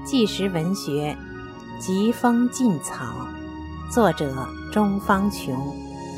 纪实文学《疾风劲草》，作者钟方琼。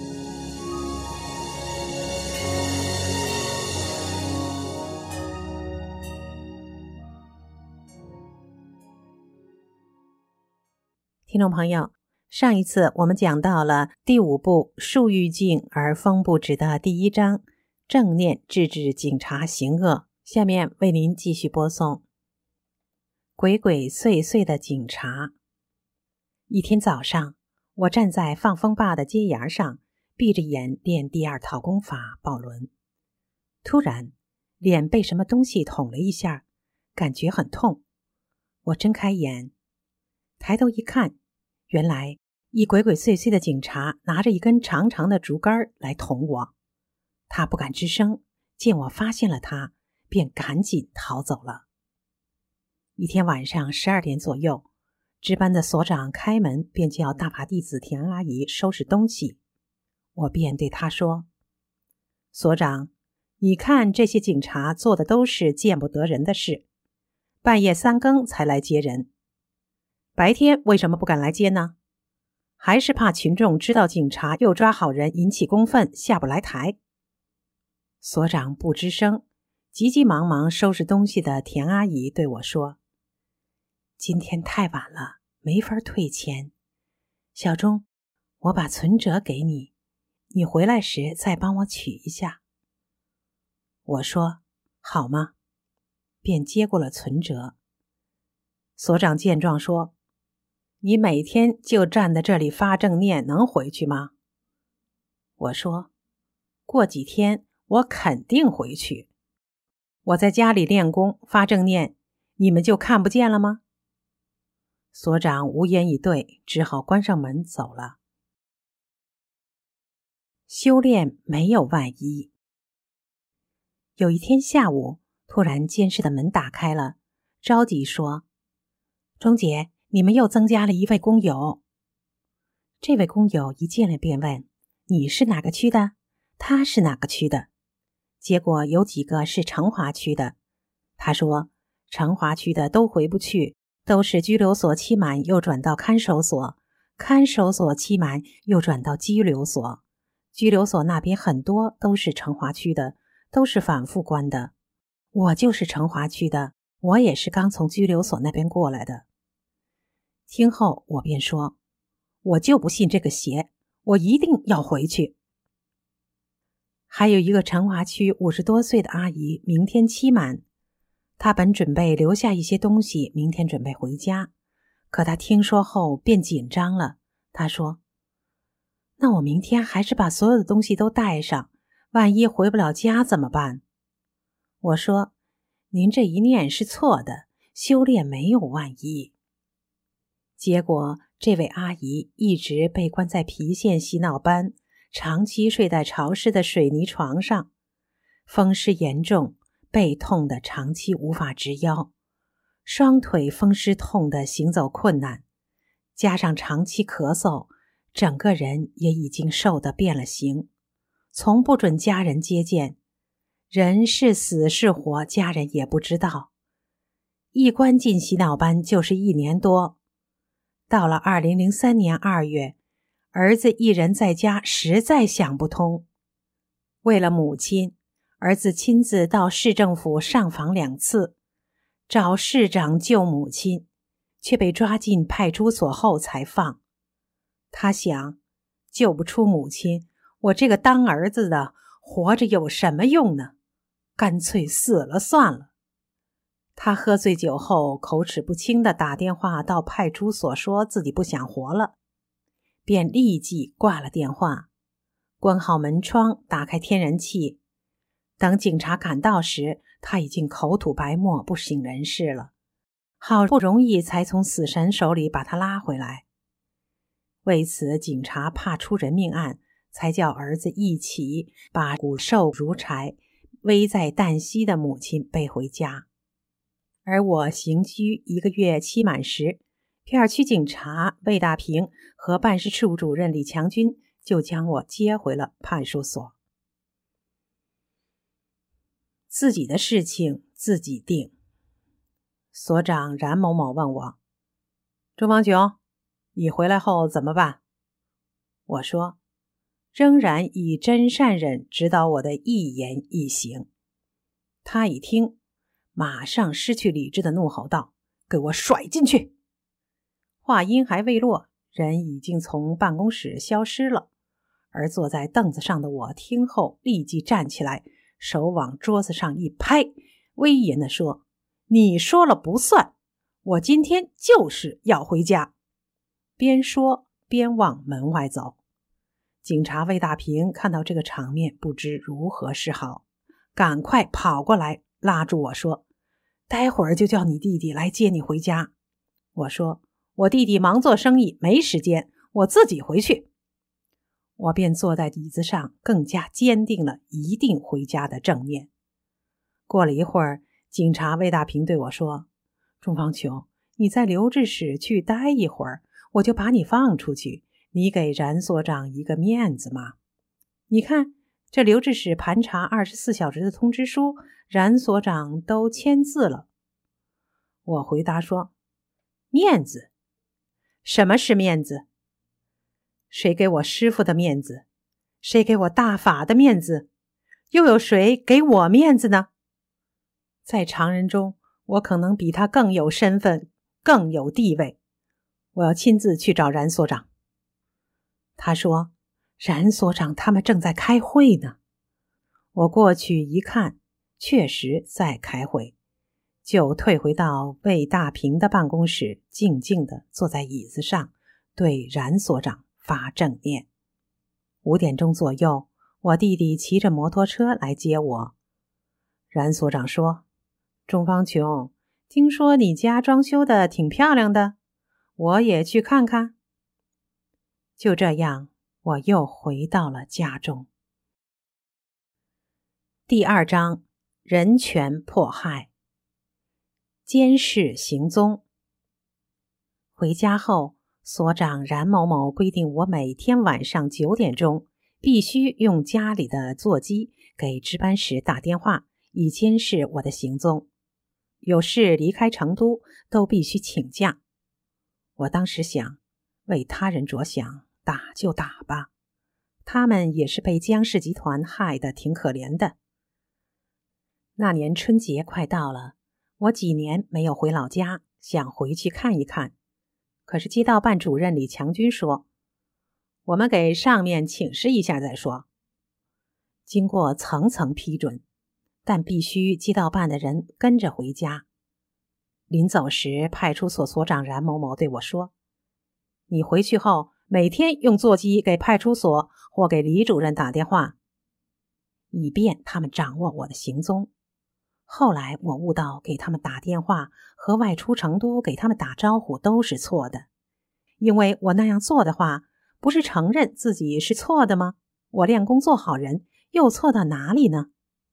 听众朋友，上一次我们讲到了第5部树欲静而风不止的第1章，正念制止警察行恶。下面为您继续播送。鬼鬼祟祟的警察。一天早上，我站在放风坝的阶沿上，闭着眼练第2套功法抱轮。突然，脸被什么东西捅了一下，感觉很痛。我睁开眼，抬头一看，原来一鬼鬼祟祟的警察拿着一根长长的竹竿来捅我。他不敢吱声，见我发现了他，便赶紧逃走了。一天晚上12点左右，值班的所长开门，便叫大法弟子田阿姨收拾东西。我便对他说：所长，你看这些警察做的都是见不得人的事，半夜3更才来接人，白天为什么不敢来接呢？还是怕群众知道警察又抓好人，引起公愤，下不来台？所长不吱声，急急忙忙收拾东西的田阿姨对我说：今天太晚了，没法退钱。小钟，我把存折给你，你回来时再帮我取一下。我说：好吗？便接过了存折。所长见状说：你每天就站在这里发正念，能回去吗？我说：过几天我肯定回去。我在家里练功发正念，你们就看不见了吗？所长无言以对，只好关上门走了。修炼没有万一。有一天下午，突然监室的门打开了，着急说：钟姐，你们又增加了一位工友。这位工友一进来便问：你是哪个区的？他是哪个区的？结果有几个是成华区的。他说成华区的都回不去，都是拘留所期满又转到看守所，看守所期满又转到拘留所，拘留所那边很多都是成华区的，都是反复关的。我就是成华区的，我也是刚从拘留所那边过来的。听后我便说：我就不信这个邪，我一定要回去。还有一个成华区50多岁的阿姨，明天期满，她本准备留下一些东西，明天准备回家，可她听说后便紧张了。她说：那我明天还是把所有的东西都带上，万一回不了家怎么办？我说：您这一念是错的，修炼没有万一。结果这位阿姨一直被关在郫县洗脑班，长期睡在潮湿的水泥床上，风湿严重，背痛得长期无法直腰，双腿风湿痛得行走困难，加上长期咳嗽，整个人也已经瘦得变了形，从不准家人接见，人是死是活家人也不知道。一关进洗脑班就是1年多，到了2003年2月，儿子一人在家，实在想不通。为了母亲，儿子亲自到市政府上访2次，找市长救母亲，却被抓进派出所后才放。他想，救不出母亲，我这个当儿子的活着有什么用呢？干脆死了算了。他喝醉酒后口齿不清地打电话到派出所，说自己不想活了，便立即挂了电话，关好门窗，打开天然气。等警察赶到时，他已经口吐白沫，不省人事了。好不容易才从死神手里把他拉回来。为此，警察怕出人命案，才叫儿子一起把骨瘦如柴、危在旦夕的母亲背回家。而我刑拘1个月期满时，片区警察魏大平和办事处主任李强军就将我接回了派出所。自己的事情自己定。 所长冉某某问我：钟方琼，你回来后怎么办？我说：仍然以真善忍指导我的一言一行。他一听，马上失去理智的怒吼道：给我甩进去！话音还未落，人已经从办公室消失了。而坐在凳子上的我听后立即站起来，手往桌子上一拍，威严地说：你说了不算，我今天就是要回家。边说边往门外走。警察魏大平看到这个场面，不知如何是好，赶快跑过来拉住我说：待会儿就叫你弟弟来接你回家。我说：我弟弟忙做生意，没时间，我自己回去。我便坐在椅子上，更加坚定了一定回家的正念。过了一会儿，警察魏大平对我说：钟方琼，你在留置室去待一会儿，我就把你放出去，你给冉所长一个面子嘛。你看，这留置室盘查24小时的通知书，冉所长都签字了。我回答说：面子？什么是面子？谁给我师父的面子？谁给我大法的面子？又有谁给我面子呢？在常人中，我可能比他更有身份，更有地位。我要亲自去找冉所长。他说：冉所长他们正在开会呢。我过去一看，确实在开会，就退回到魏大平的办公室，静静地坐在椅子上，对冉所长发正念。5点钟左右，我弟弟骑着摩托车来接我。冉所长说：钟方琼，听说你家装修的挺漂亮的，我也去看看。就这样，我又回到了家中。第2章，人权迫害。监视行踪。回家后，所长冉某某规定我每天晚上9点钟必须用家里的座机给值班室打电话，以监视我的行踪。有事离开成都都必须请假。我当时想，为他人着想，打就打吧，他们也是被江氏集团害得挺可怜的。那年春节快到了，我几年没有回老家，想回去看一看。可是街道办主任李强军说：我们给上面请示一下再说。经过层层批准，但必须街道办的人跟着回家。临走时，派出所所长冉某某对我说：你回去后每天用座机给派出所或给李主任打电话，以便他们掌握我的行踪。后来我悟到，给他们打电话和外出成都给他们打招呼都是错的，因为我那样做的话，不是承认自己是错的吗？我练功做好人，又错到哪里呢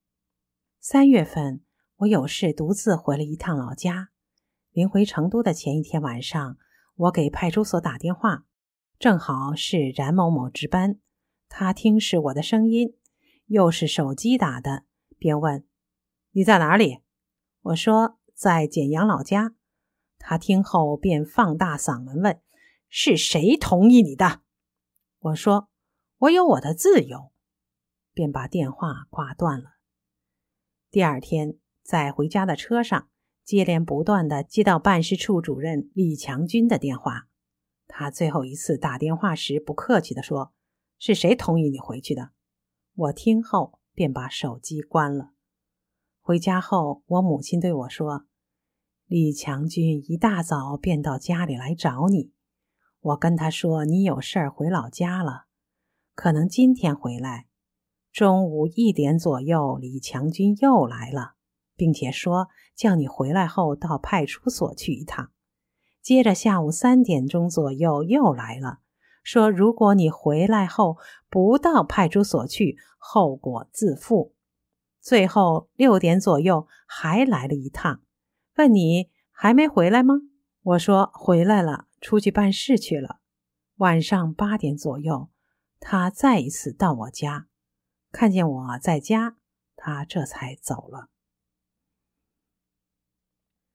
？3月份，我有事独自回了一趟老家。临回成都的前一天晚上，我给派出所打电话，正好是冉某某值班，他听是我的声音，又是手机打的，便问：你在哪里？我说在简阳老家。他听后便放大嗓门问：是谁同意你的？我说我有我的自由，便把电话挂断了。第2天，在回家的车上，接连不断地接到办事处主任李强军的电话。他最后一次打电话时不客气地说：是谁同意你回去的？我听后便把手机关了。回家后，我母亲对我说：李强军一大早便到家里来找你。我跟他说你有事儿回老家了，可能今天回来。中午1点左右，李强军又来了，并且说叫你回来后到派出所去一趟。接着下午3点钟左右又来了，说如果你回来后不到派出所去，后果自负。最后6点左右还来了一趟，问你还没回来吗？我说回来了，出去办事去了。晚上8点左右，他再一次到我家，看见我在家，他这才走了。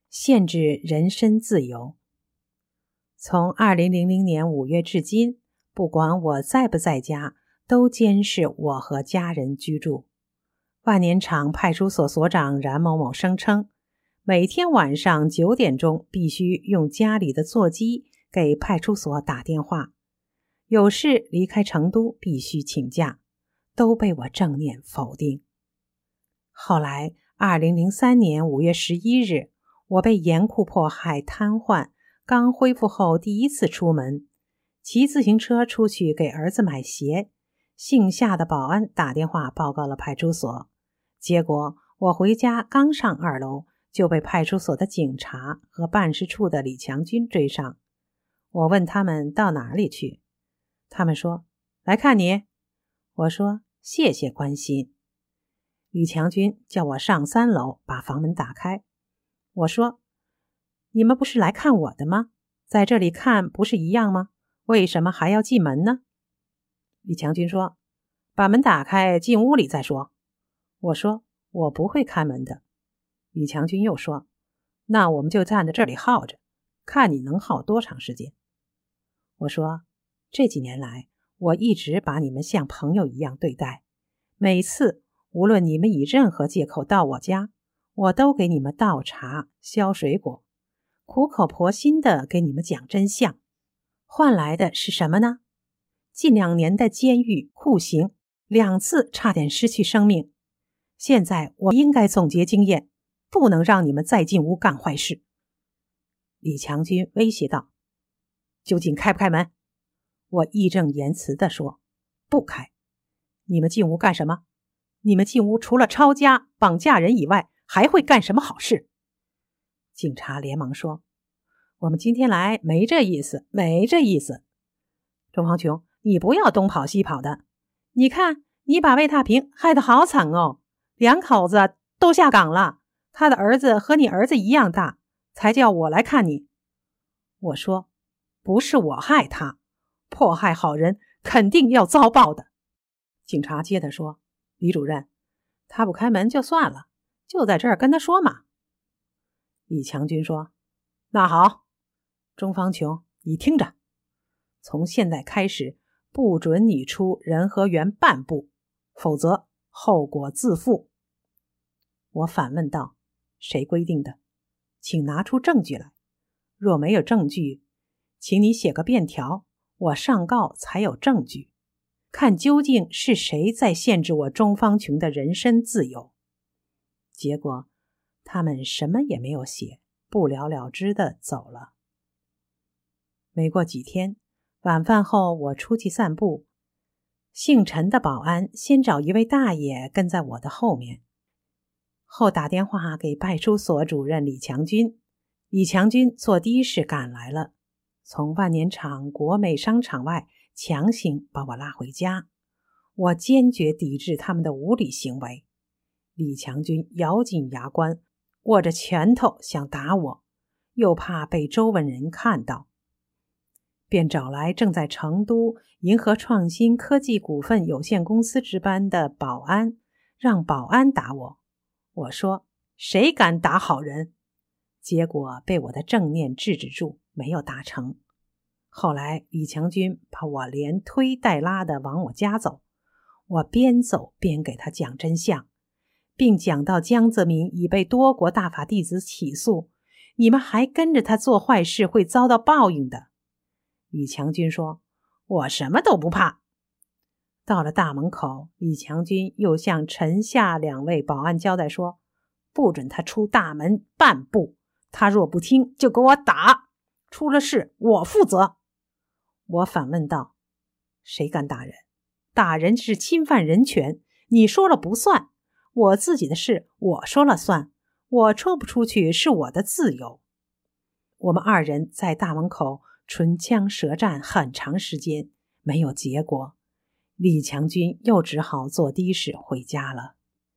限制人身自由。从2000年5月至今，不管我在不在家，都监视我和家人居住。万年场派出所所长冉某某声称，每天晚上9点钟必须用家里的座机给派出所打电话，有事离开成都必须请假，都被我正面否定。后来2003年5月11日，我被严酷迫害瘫痪，刚恢复后第一次出门，骑自行车出去给儿子买鞋，姓夏的保安打电话报告了派出所，结果我回家刚上2楼就被派出所的警察和办事处的李强军追上。我问他们到哪里去，他们说来看你。我说谢谢关心。李强军叫我上3楼把房门打开。我说你们不是来看我的吗？在这里看不是一样吗？为什么还要进门呢？李强军说把门打开进屋里再说。我说我不会开门的。李强军又说那我们就站在这里耗着，看你能耗多长时间。我说这几年来我一直把你们像朋友一样对待，每次无论你们以任何借口到我家，我都给你们倒茶削水果，苦口婆心地给你们讲真相，换来的是什么呢？近2年的监狱酷刑，2次差点失去生命。现在我应该总结经验，不能让你们再进屋干坏事。李强军威胁道，究竟开不开门？我义正言辞地说，不开。你们进屋干什么？你们进屋除了抄家绑架人以外还会干什么好事？警察连忙说，我们今天来没这意思，没这意思。钟方琼，你不要东跑西跑的，你看你把魏大平害得好惨哦，2口子都下岗了，他的儿子和你儿子一样大，才叫我来看你。我说不是我害他，迫害好人肯定要遭报的。警察接着说，李主任，他不开门就算了，就在这儿跟他说嘛。李强军说，那好，钟方琼，你听着，从现在开始不准你出仁和园半步，否则后果自负。我反问道，谁规定的？请拿出证据来，若没有证据，请你写个便条，我上告才有证据，看究竟是谁在限制我钟方琼的人身自由。结果他们什么也没有写，不了了之地走了。没过几天，晚饭后我出去散步，姓陈的保安先找一位大爷跟在我的后面，后打电话给派出所主任李强军，李强军坐的士赶来了，从万年场国美商场外强行把我拉回家。我坚决抵制他们的无理行为。李强军咬紧牙关，握着拳头想打我，又怕被周围人看到，便找来正在成都银河创新科技股份有限公司值班的保安，让保安打我。我说谁敢打好人？结果被我的正念制止住，没有达成。后来李强军把我连推带拉的往我家走，我边走边给他讲真相，并讲到江泽民已被多国大法弟子起诉，你们还跟着他做坏事会遭到报应的。李强军说，我什么都不怕。到了大门口，李强军又向陈夏2位保安交代说，不准他出大门半步，他若不听就给我打，出了事我负责。我反问道，谁敢打人？打人是侵犯人权，你说了不算，我自己的事我说了算，我出不出去是我的自由。我们2人在大门口唇枪舌战很长时间，没有结果。李强军又只好坐的士回家了。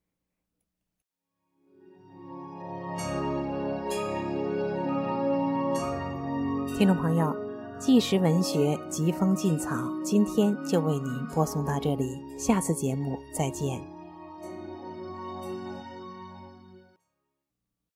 听众朋友，纪实文学疾风劲草今天就为您播送到这里，下次节目再见。